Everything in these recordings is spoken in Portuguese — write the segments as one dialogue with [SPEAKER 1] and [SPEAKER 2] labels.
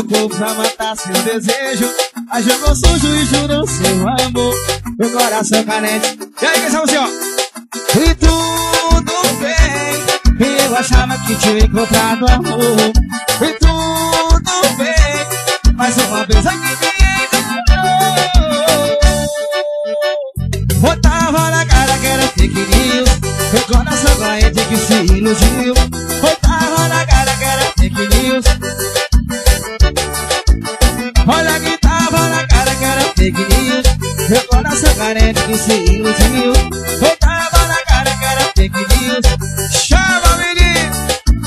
[SPEAKER 1] corpo pra matar seu desejo. Aí jogou sujo e jurou seu amor. Meu coração carente. E aí, quem sabe assim, ó? E tudo bem, e eu achava que tinha encontrado amor. E tudo bem, mas uma vez aqui me enganou. Botava na cara que era fake news. Meu coração carente que se iludiu. Botava na cara que era fake news. Olha que tava na cara que era fake news. Meu coração carente que se iludiu. Botava na cara que era fake news. Chama, menino!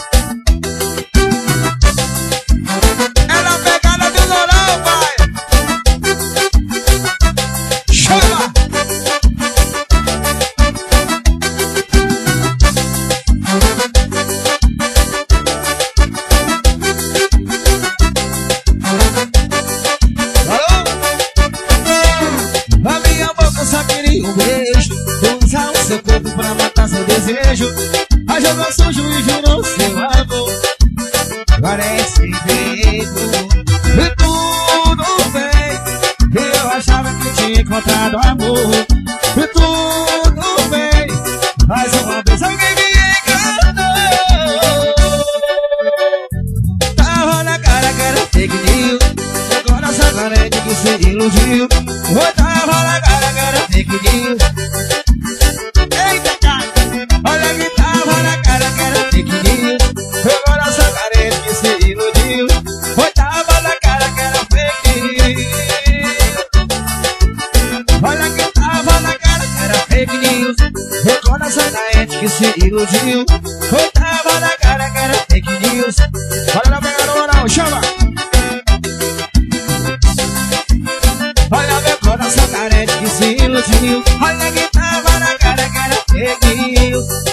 [SPEAKER 1] É na pegada do Lourão, pai! Chama! Um beijo, usar o seu corpo pra matar seu desejo. Aí jogou sujo e jurou seu amor. Parece feito. E tudo bem, eu achava que tinha encontrado amor. E tudo bem, mais uma vez alguém me enganou. Tava na cara que era fake news. Agora essa carente que se iludiu. Tava na cara que era fake news. Eita, cara, olha que tava na cara que era fake news. Agora essa carente que se iludiu. Tava na cara que era fake news. Olha que tava na cara que era fake news. Agora essa carente que se iludiu. Tava na cara que era fake news. Olha na pegada moral, chama! Olha meu coração carente que se iludiu. Olha que tava na cara que era fake news.